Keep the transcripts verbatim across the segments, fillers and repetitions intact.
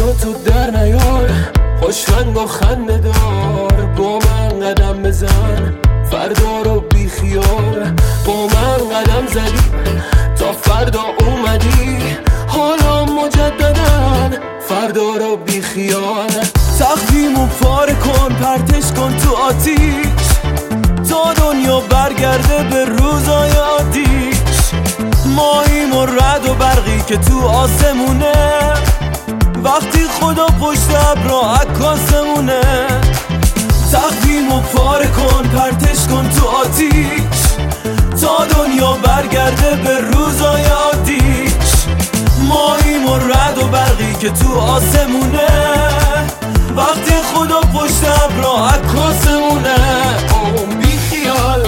رو تو در نیار، خوش رنگ و خنده دار، با من قدم بزن فردا رو بی خیال. با من قدم زدی تا فردا اومدی، حالا مجددن فردا رو بی خیال. تقویمو پاره کن پرتش کن تو آتیش، تا دنیا برگرده به روزای عادیش. ماییم و رد و برقی که تو آسمونه، وقتی خدا پشت ابرا عکاسمونه. تقویمو پاره کن پرتش کن تو آتیش، تا دنیا برگرده به روزای عادیش. ماییم و رد و برقی که تو آسمونه، وقتی خدا پشت ابرا عکاسمونه. اوه بی خیال.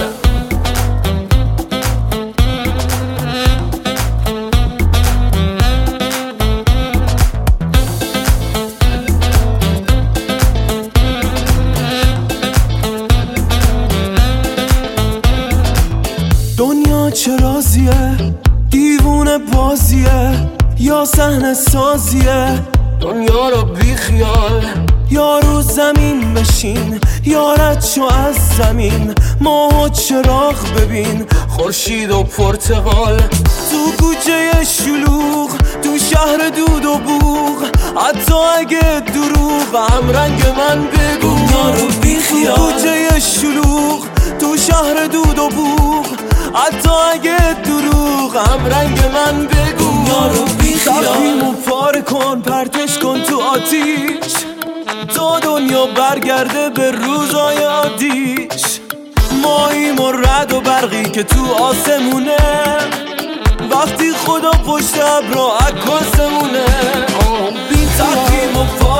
دنیا چه رازیه، دیوونه بازیه یا صحنه سازیه؟ دنیا رو بی خیال. یا رو زمین بشین یا رد شو از زمین، ماه و چراغ ببین خورشید و پرتقال. تو کوچه شلوغ تو شهر دود و بوغ، حتی اگه دروغ هم رنگ من بگو. دنیا رو بی خیال. تو کوچه شلوغ تو شهر دود و بوغ، حتی اگه دروغ هم رنگ من بگو. دنیا رو بی خیال. تقویمو پاره کن پرتش کن تو آتیش، تا دنیا برگرده به روزای عادیش. ماییم و رد و برقی که تو آسمونه، وقتی خدا پشت ابرا عکاسمونه. تقویمو